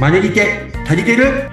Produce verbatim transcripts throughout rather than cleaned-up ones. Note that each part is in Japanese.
マネリテ足りてる？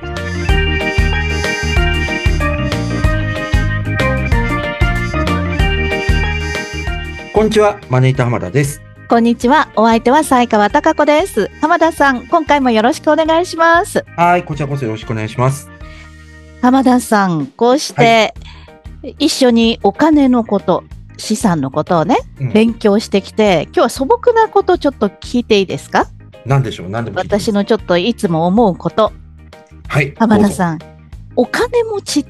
こんにちは、マネリテ浜田です。 こんにちは。お相手は西川貴子です。浜田さん、今回もよろしくお願いします。 はい、こちらこそよろしくお願いします。 浜田さん、こうして、はい、一緒にお金のこと、資産のことをね、うん、勉強してきて、今日は素朴なことちょっと聞いていいですか？ 何でしょう？何でも聞いていいです。 私のちょっといつも思うこと。 はい。 浜田さん、お金持ちって、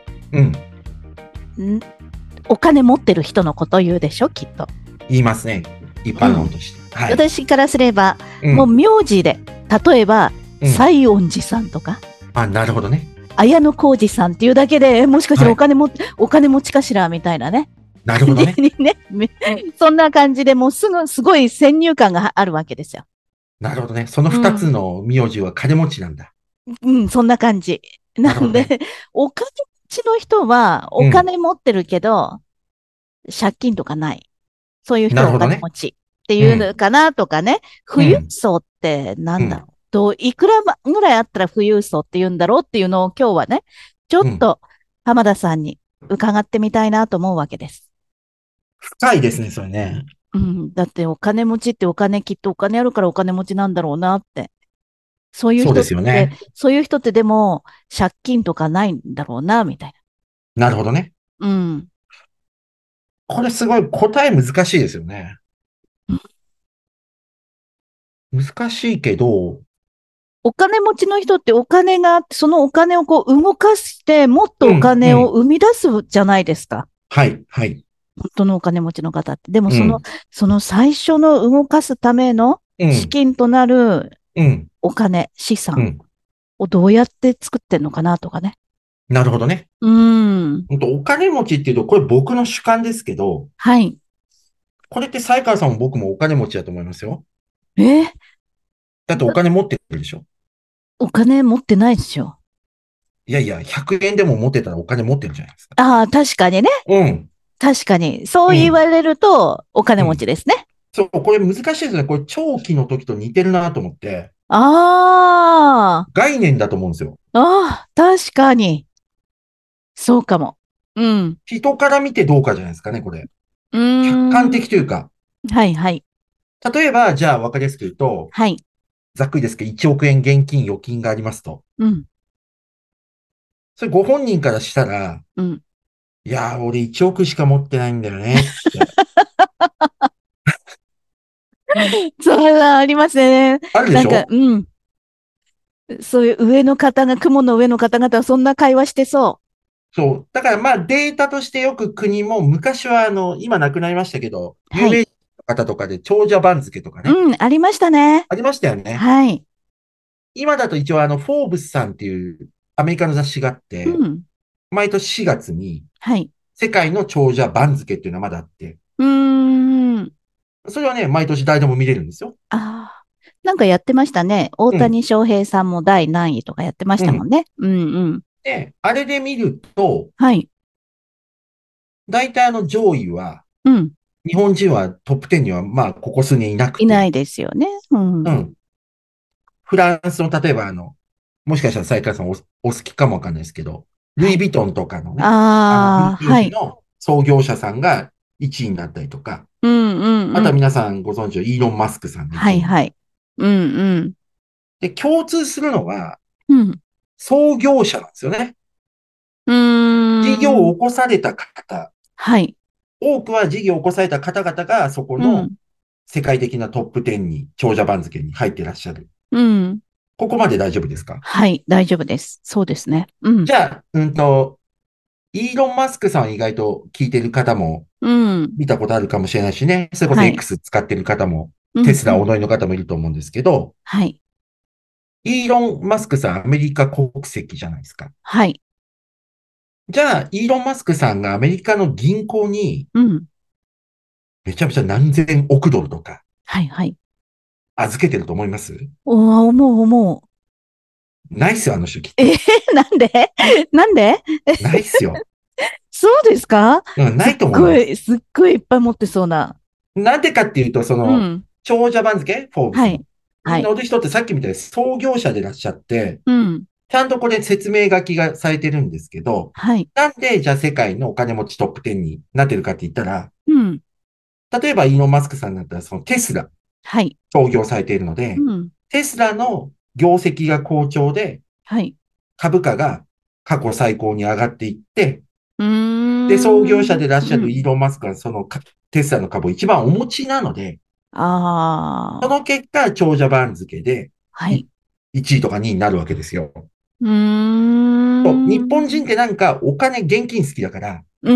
うん、 んお金持ってる人のこと言うでしょ、きっと。 言いますね。一般論として。 うん、はい、私からすれば、 うん、 もう名字で、例えば、うん、西園寺さんとか。 あ、なるほどね。 綾小路さんっていうだけで、もしかしたらお金も、はい、お金持ちかしらみたいなね。 なるほどね。 ねそんな感じでもうすぐ、すごい先入観があるわけですよ。 なるほどね。その二つの名字は金持ちなんだ。 うん、うん、そんな感じ。なんで、ね、お金持ちの人はお金持ってるけど、うん、借金とかない。そういう人はお金持ちっていうのかなとかね。富裕層ってなんだろう、うん、と、いくらぐらいあったら富裕層って言うんだろうっていうのを今日はね、ちょっと浜田さんに伺ってみたいなと思うわけです。 深いですね、それね。 うん。だってお金持ちってお金きっとお金あるからお金持ちなんだろうなって。そういう人って、そうですよね。そういう人ってでも借金とかないんだろうな、みたいな。なるほどね。 うん。 これすごい答え難しいですよね。うん、難しいけど、 お金持ちの人ってお金があって、そのお金をこう動かして、もっとお金を生み出すじゃないですか。うんうん、 はい、はい。 本当のお金持ちの方って。でもその、うん、その最初の動かすための資金となるお金、うん、資産をどうやって作ってんのかなとかね。 なるほどね。 うん。 本当お金持ちっていうと、これ僕の主観ですけど。 はい。 これって西川さんも僕もお金持ちだと思いますよ。 えだってお金持ってるでしょ？ お金持ってないですよ。 いやいや、ひゃくえんでも持ってたらお金持ってるじゃないですか。 ああ、確かにね。 うん。 確かに。そう言われると、お金持ちですね、 うんうん。そう、これ難しいですね。これ長期の時と似てるなと思って。 ああ。 概念だと思うんですよ。 ああ、確かに。そうかも。うん。 人から見てどうかじゃないですかね、これ。 うーん。 客観的というか。 はいはい。 例えば、じゃあ分かりやすく言うと、 はい。 ざっくりですけど、いちおくえん現金預金がありますと。 うん。 それご本人からしたら、 うん。 いやー、俺いちおくしか持ってないんだよね、って。 それはありますね。 あるでしょ？ なんか、うん。そういう上の方が、雲の上の方々はそんな会話してそう。 そう。だからまあデータとしてよく国も昔はあの、今なくなりましたけど、 はい、 有名人の方とかで長者番付とかね。 うん、ありましたね。 ありましたよね。 はい。 今だと一応あの、フォーブスさんっていうアメリカの雑誌があって、うん、毎年しがつに、はい。世界の長者番付っていうのはまだあって。 うーん。 それはね、毎年誰でも見れるんですよ。 ああ。なんかやってましたね。大谷翔平さんも第何位とかやってましたもんね。うん、うん、うん。 で、あれで見ると、 はい。 大体あの上位は、うん。日本人はトップじゅうにはまあここ数年いなくて。 いないですよね。うん。うん。 フランスの例えばあの、もしかしたら西川さん お, お好きかもわかんないですけど、ルイ・ヴィトンとかのね、 ああ、はい。 の創業者さんがいちいになったりとか、 うんうんうん、 あとは皆さんご存知のイーロン・マスクさん、ね。 はいはい。うんうん。 で、共通するのは、 うん、 創業者なんですよね。 うーん。 事業を起こされた方。 はい。 多くは事業を起こされた方々がそこの世界的なトップじゅうに、長者番付に入っていらっしゃる。うん。ここまで大丈夫ですか？ はい、大丈夫です。そうですね。うん。 じゃあ、うんと、イーロン・マスクさんは意外と聞いてる方も、見たことあるかもしれないしね。うん、それこそ X 使ってる方も、はい、テスラお乗りの方もいると思うんですけど、うんうん、 はい。 イーロン・マスクさん、アメリカ国籍じゃないですか。 はい。 じゃあ、イーロン・マスクさんがアメリカの銀行に、うん、めちゃめちゃ何千億ドルとか、 はいはい。 預けてると思います？ おー、思う思う。 ないっすよ、あの人きっと。 えー、なんでなんでないっすよ。 そうですか？ うん、ないと思います。 すっごい、すっごいいっぱい持ってそうな。 なんでかっていうと、その、うん、長者番付フォーブスの。はい。 はい。 乗る人ってさっきみたいに創業者でいらっしゃって、 うん。 ちゃんとこれ説明書きがされてるんですけど、 はい。 なんでじゃあ世界のお金持ちトップじゅうになってるかって言ったら、 うん。 例えばイーロン・マスクさんだったらそのテスラはい。 創業されているので、 うん。 テスラの業績が好調ではい。 株価が過去最高に上がっていって、 うーで、創業者ん。 でいらっしゃうん。 るイーロン・マスクはそのテスラの株を一番お持ちなので、そああ。 の結果、長者番付でいはい。 いちいとかにいになるわけですよ。 うーと日本人っん。 てなんかお金、現金好きだから、 うん。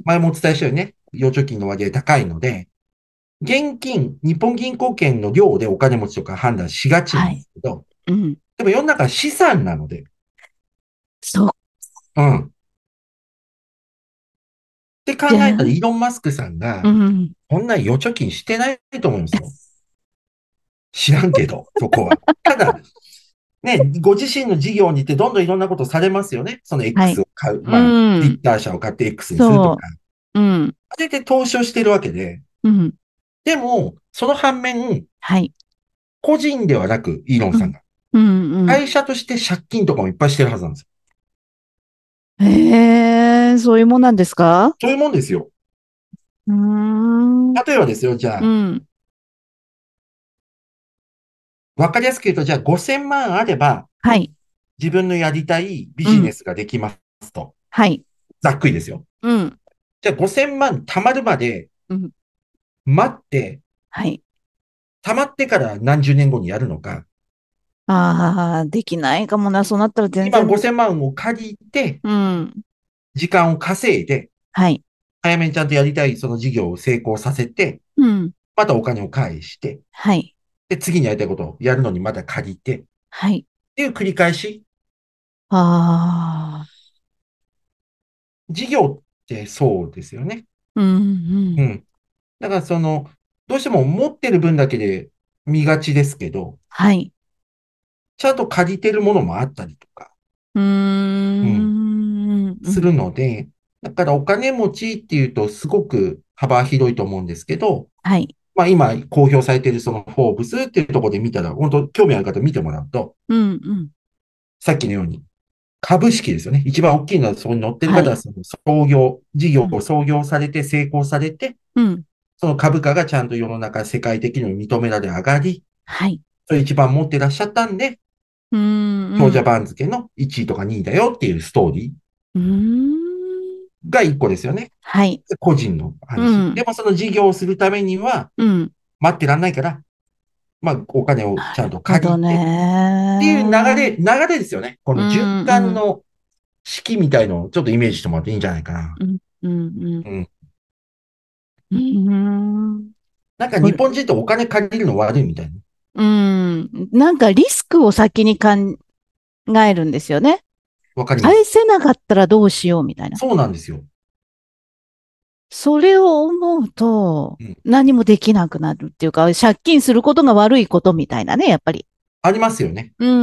前もお伝えしたようにね、預貯金の割合高いので、現金、日本銀行券の量でお金持ちとか判断しがちなんではい。 すけど、 うん。 でも世の中は資産なので、 そう。 うん。って考じゃあ、 えたら、イーロン・マスクさんが、 うん。 こんな預貯金してないと思いますよ。知らんけど、そこは。ただ、ね、ご自身の事業に行ってどんどんいろんなことされますよね。そのは X い。 を買う。 うまあ、ツイッん。 ター社を買って X にするとか。 そう。うん。 あれで投資をしてるわけで。 うん。 でも、その反面、 はい。 個人ではなく、イーロンうん。 さんが。 うん。うん。 会社として借金とかもいっぱいしてるはずなんですよ。 ええ、そういうもんなんですか？ そういうもんですよ。 うーん。 例えばですよ、じゃあ、 うん。 わかりやすく言うと、じゃあごせんまんあれば、 はい。 自分のやりたいビうん。 ジネスができますと。 はい。 ざっくりですよ。 うん。 じゃあごせんまん貯まるまでうん。 待って、 はい。 貯まってから何十年後にやるのか、 ああ、できないかもな。そうなったら全今然。 ごせんまんを借りて、 うん。 時間を稼いで、 はい。 早めにちゃんとやりたいその事業を成功させて、 うん。 またお金を返して、 はい。 で、次にやりたいことをやるのにまた借りて、っはい。 ていう繰り返し。 ああ。 事業ってそうですよね。 うん。うん。 うん。だからその、どうしても持ってる分だけで見がちですけど、 はい。 ちゃんと借りてるものもあったりとか、 うーうん、 ん。うん。 するので、だからお金持ちっていうとすごく幅広いと思うんですけど、 はい。 まあ今公表されているそのフォーブスっていうところで見たら、本当興味ある方見てもらうと、 うん。うん。 さっきのように株式ですよね。一番大きいのはそこに乗ってる方ははい。 その創業、事うん。 業を創業されて成功されて、 うん。 その株価がちゃんと世の中世界的に認められ上がり、 はい。 それ一番持ってらっしゃったんで、 うーん。 長者うん。 番付のいちいとかにいだよっていうストーリうーん。 ーがいっこですよね。 はい。 個人のう話。でん。 もその事業をするためにはうん。 待ってらんないから、まあお金をなるちゃんとほど借りてっていう流れ、 ね。 流れですよね。こうの循ん。うん。 環の式みたいのをちょっとイメージしてもらっていいんじゃないかな。 うん。うん。うん。 うん。 うん。 なんかこれ、 日本人ってお金借りるの悪いみたいな。 うん。なんかリスクを先に考えるんですよね。返わかります。 せなかったらどうしようみたいな。 そうなんですよ。 それを思うと、 うん。 何もできなくなるっていうか、借金することが悪いことみたいなね、やっぱり。 ありますよね。 うん。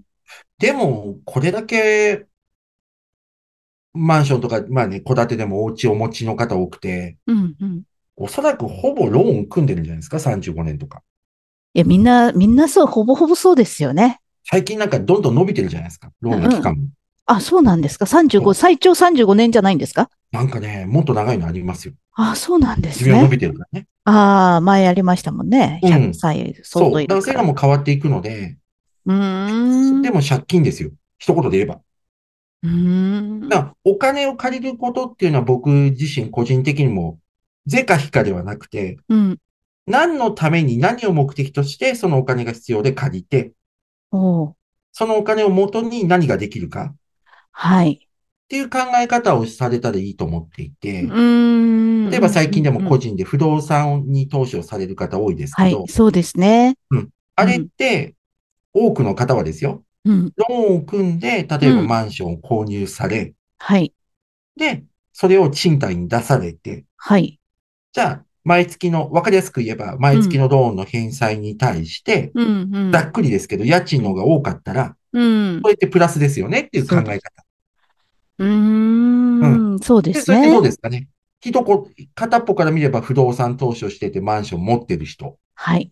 でも、これだけマンションとか、まあね、戸建てでもお家をお持ちの方多くて、 うん。うん。 おそらくほぼローン組んでるんじゃないですか？ さんじゅうご 年とか。 いや、みんな、みんなそう、ほぼほぼそうですよね。 最近なんかどんどん伸びてるじゃないですか。ローンのうん。 期間も。 あ、そうなんですか？ さんじゅうご、 そう。 最長さんじゅうごねんじゃないんですか？ なんかね、もっと長いのありますよ。 あ、そうなんですね。 寿命伸びてるからね。 ああ、前やりましたもんね。100 うん。 歳相当そう。 いるから。 だからそういうのも変わっていくので、 うーん。うでも借金ですよ。一言で言えば。 ーん。 だからお金を借りることっていうのは僕自身個人的にも、是か非かではなくて、 うん。 何のために何を目的としてそのお金が必要で借りて、 おー。 そのお金を元に何ができるかっはい。 ていう考え方をされたらいいと思っていうーて、 ん。 例えばうん。 最近でもうん。うん。 個人で不動産に投資をされる方多いですけはい。 ど、 そうですね。 うん。あれっうん。 て多くの方はですよ、 うん。 ローンを組んで、例えばうん。 マンションを購入され、 はい。 で、それを賃貸に出されて、 はい。 じゃあ、毎月の、わかりやすく言えば、毎月うん。 のローンの返済に対して、 うん。うん。 ざっくりですけど、家賃の方が多かったら、 うん。 それってプラスですよねっていう考そうです。 え方。 ううん。 ーん。そうでで、それってどうすね。 ですかね。一こ、片っぽから見れば不動産投資をしててマンション持ってる人。 はい。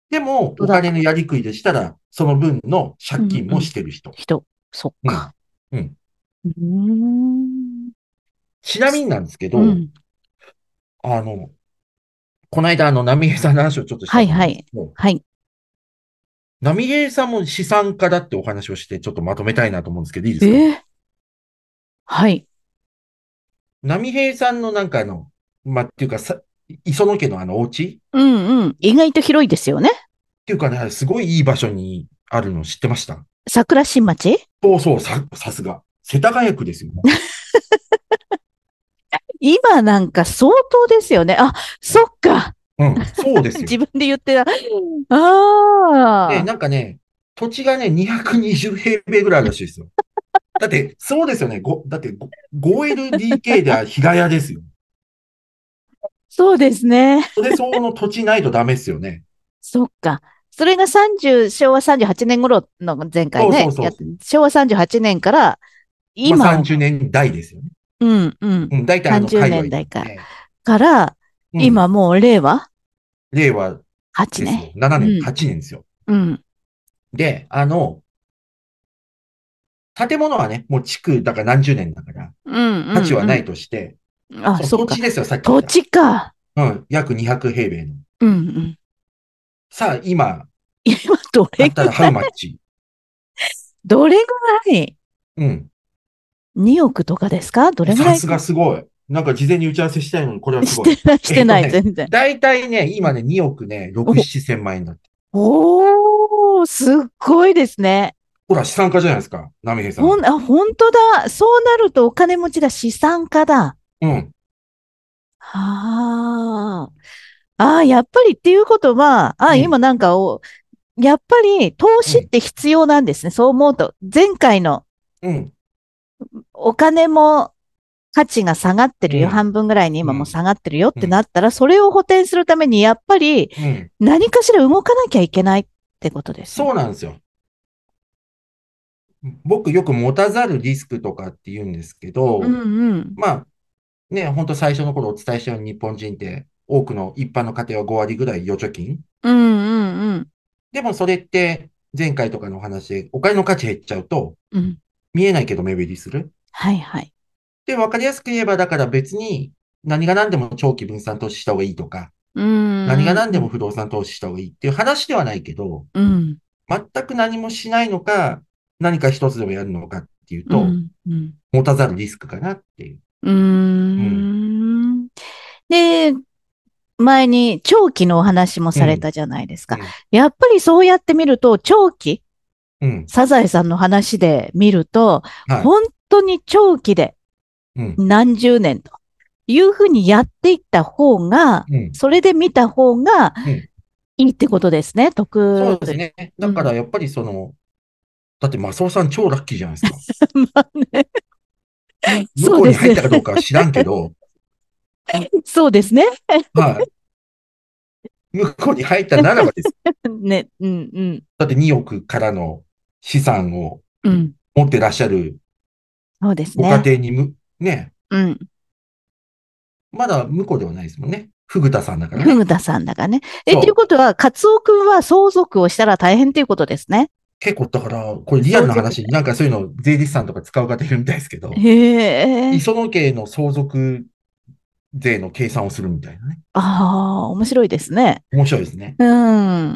でも、お金のやりくりでしたら、その分の借金もしてる人。 人。そっか。 うん。 うん。 ちなみになんですけど、うん、あの、この間、あの、波平さんの話をちょっとしたと思うんですけど、はいはい。はい。波平さんも資産家だってお話をして、ちょっとまとめたいなと思うんですけど、いいですか？えー、 はい。 波平さんのなんかあの、まあ、っていうかさ、磯野家のあのお家うんうん。意外と広いですよね。 っていうかね、すごいいい場所にあるの知ってました？ 桜新町？ そうそう、さ、さすが。世田谷区ですよね。 今なんか相当ですよね。あ、そっか。 うん、そうですよ。 自分で言ってた。ああ。で、なんかね、土地がね、にひゃくにじゅう平米ぐらいあるらしいですよ。だって、そうですよね。ご、だって ごエルディーケー では日ヶ谷ですよ。 そうですね。 それ相応の土地ないとダメですよね。 そっか。それがさんじゅう、昭和さんじゅうはちねん頃の前回ね。 そうそうそう。 昭和さんじゅうはちねんから今、 まあさんじゅうねんだいですよね。 うんうん。 うん、大体あの、 30 海外年代か。 ね。 から、 うん、 今もう令和令和はちですよ。 ね。 ななねん、 うん、 はちねんですよ。 うん。 で、あの、建物はね、もう地区だから何十年だから、 うん、 価値はないうん、 として、 うん。あ、 そのそっか。 土地ですよ、さっき言っ土た。 地か。 うん、約にひゃく平米の。 うん、うん。 さあ、今、 今、どれぐ買ったらハらいウマッチ？ どれぐらい？ うん。 におくとかですか？どれぐらい？ さすがすごい。なんか事前に打ち合わせしたいのに、これはすごい。 してない、してない、 えっとね、 全然。 だいたいね、今ね、におくね、ろく、ななせん万円だって。 おー、すっごいですね。 ほら、資産家じゃないですか、波平さん。 ほん、あ、本当だ。そうなるとお金持ちだ。資産家だ。 うん。 はあ。ああ、やっぱりっていうことは、ああ、 うん。 今なんかお、やっぱり投うん。 資って必要なんですね。そう思うと。前回のうん。 お金も価値が下がってるよ。 うん。 半分ぐらいに今もうん。 下がってるよっうん。 てなったら、それを補填するためにやっぱりうん。 何かしら動かなきゃいけないってことですね。 そうなんですよ。僕よく持たざるリスクとかって言うんですけうんど、 うん。 まあね、本当最初の頃お伝えしたように日本人って多くの一般の家庭はご割ぐらい預貯金。 うんうんうん。 でもそれって前回とかのお話でお金の価値減っちゃうとうん。 見えないけど目減りする。 はいはい。 で、わかりやすく言えばだから別に何が何でも長期分散投資した方がいいとか、 う何がんうん何でも不動産投資した方がいいっていう話ではないけど、 うん。 全く何もしないのか、何か一つでもやるのかっていうと、 うんうん。 持たざるリスクかなっていう。 うーうん。 ん。で、前に長期のお話もうん。 されたじゃないですか。 うん。 やっぱりそうやって見ると、長期、 うん。 サザエさんの話で見ると、 はい。 本当に長期でうん。 何十年というふうにやっていった方が、 うん。 それで見た方がうん。 いいってことですね。得という。 そうですね。だかうん。 らやっぱりその、だってマスオさん超ラッキーじゃないですか。 まあね。 向こうにそうですね。 入ったかどうかは知らんけど、 そうですね。 はい。向こうに入ったならばです。 ね。うんうん。 だってにおくからの資産をうん。 持ってらっしゃるそうですご家ね。 庭にむ、ね、 うん。 まだ向こうではないですもんね。フグタさんだからね。 ふぐたさんだからね。え、というそう。 ことは、カツオくんは相続をしたら大変ということですね。 結構だから、これリアル相続。 な話、なんかそういうの税理士さんとか使う方いるみたいですけど、 へえ。 磯野家の相続税の計算をするみたいなね。 ああ、面白いですね。 面白いですね。 うん。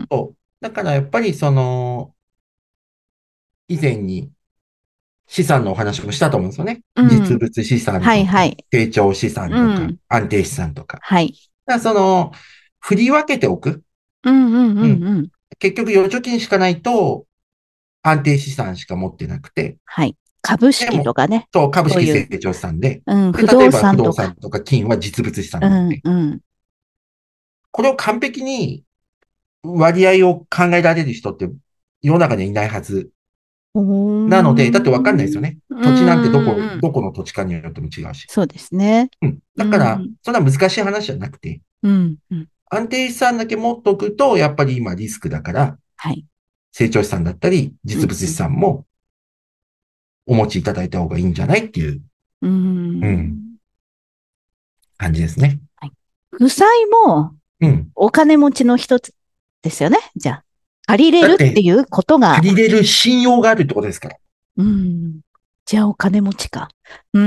そう。だからやっぱりその、以前に資産のお話もしたと思うんですよね。 うん。 実物資産とか、 はいはい。 成長資産とか、 うん。 安定資産とか。 はい。 だからその、振り分けておく。 うんうんううん。 んうん。 結局、預貯金しかないと、安定資産しか持ってなくて、 はい。株でも、 式とかね。 そう、株そういう、 式成長資産で、 うん、 で、 不動例えば不動産とか。 産とか金は実物資産うん、 になって、 うん。 これを完璧に割合を考えられる人って世の中にはいないはず。 うーなので、だってわかんないですよん。 ね。 う土地なんてどこ、 ーん。 どこの土地かによっても違うし。 そうですね。 うん。 うだから、 ん。 そんな難しい話じゃなくて、 うん。うん。 安定資産だけ持っとくと、やっぱり今リスクだから、 はい。 成長資産だったり、 うん。 実物資うん。 産もお持ちいただいた方がいいんじゃないっていう、 うーうん、 ん。 感じですね。 はい。負債もうん。 お金持ちの一つ。 ですよね。じゃあ。借りれるっていうことが。 借りれる信用があるってことですから。 うん。じゃあお金持ちか。うんうん。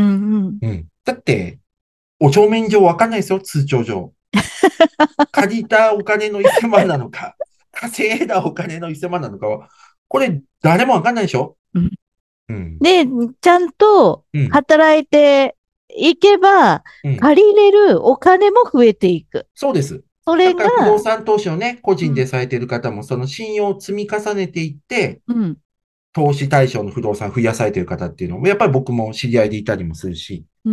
うん。だって、お帳面上わかんないですよ、通帳上。借りたお金のせんまんなのか、稼いだお金のせんまんなのかは、これ誰もわかんないでしょ。うん。 うん、で、ちゃんと働いていけば、うん、借りれるお金も増えていく。 そうです。 それが。 不動産投資をね、個人でされている方も、その信用を積み重ねていって、うん、投資対象の不動産増やされている方っていうのも、やっぱり僕も知り合いでいたりもするし。うん。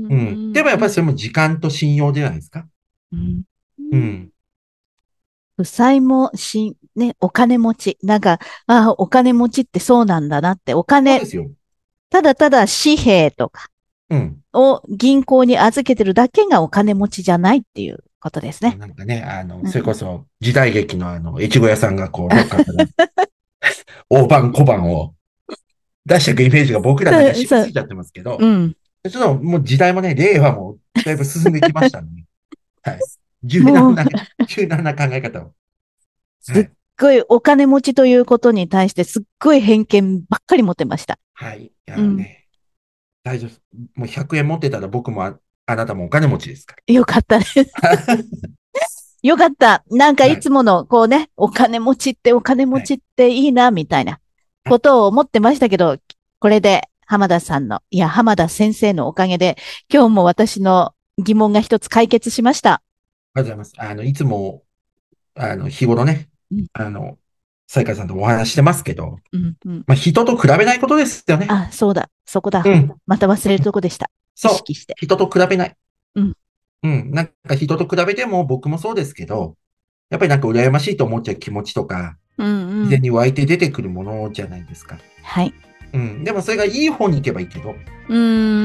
うん。でもやっぱりそれも時間と信用じゃないですか。うん。うん。 負債もし、ね、お金持ち。なんか、ああ、お金持ちってそうなんだなって、お金。そうですよ。ただただ紙幣とか。うん。を銀行に預けてるだけがお金持ちじゃないっていうことですね。 なんかね、あの、それこそ時代劇のあの、越後屋さんがこう、どっかから大判小判を出していくイメージが僕らだけしすぎちゃってますけど、うん。ちょっともう時代もね、令和もだいぶ進んできましたね。はい。柔軟な、柔軟な考え方を。 すっごいお金持ちということに対してすっごい偏見ばっかり持ってました。 はい。いやね、うん、大丈夫。もうひゃくえん持ってたら僕も あ, あなたもお金持ちですから。 よかったです。よかった。なんかいつものこうね、はい、お金持ちってお金持ちっていいな、みたいなことを思ってましたけど、これで浜田さんの、いや、浜田先生のおかげで、今日も私の疑問が一つ解決しました。ありがとうございます。あの、いつも、あの、日頃ね、うん、あの、西海さんとお話してますけど、うんうん、まあ、人と比べないことですよね。 あ、そうだ、そこだ。うん、また忘れるとこでした。 そう。意識して。人と比べない。うん。うん。なんか人と比べても僕もそうですけど、やっぱりなんか羨ましいと思っちゃう気持ちとか、うんうん、自然に湧いて出てくるものじゃないですか。 はい。 うん。でもそれがいい方に行けばいいけど、うん。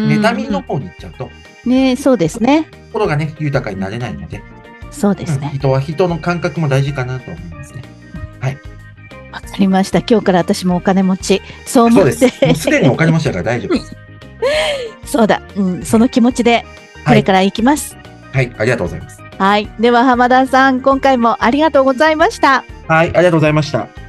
妬みの方に行っちゃうと。 ね、そうですね。 心がね、豊かになれないので。 そうですね、 うん。人は人の感覚も大事かなと思いますね。はい。 わかりました。今日から私もお金持ち。そう思って。 そうです。もうすでにお金持ちだから大丈夫です。 そうだ。うん。その気持ちで、これから行きます。 はい、はい。ありがとうございます。 はい。では、浜田さん、今回もありがとうございました。 はい。ありがとうございました。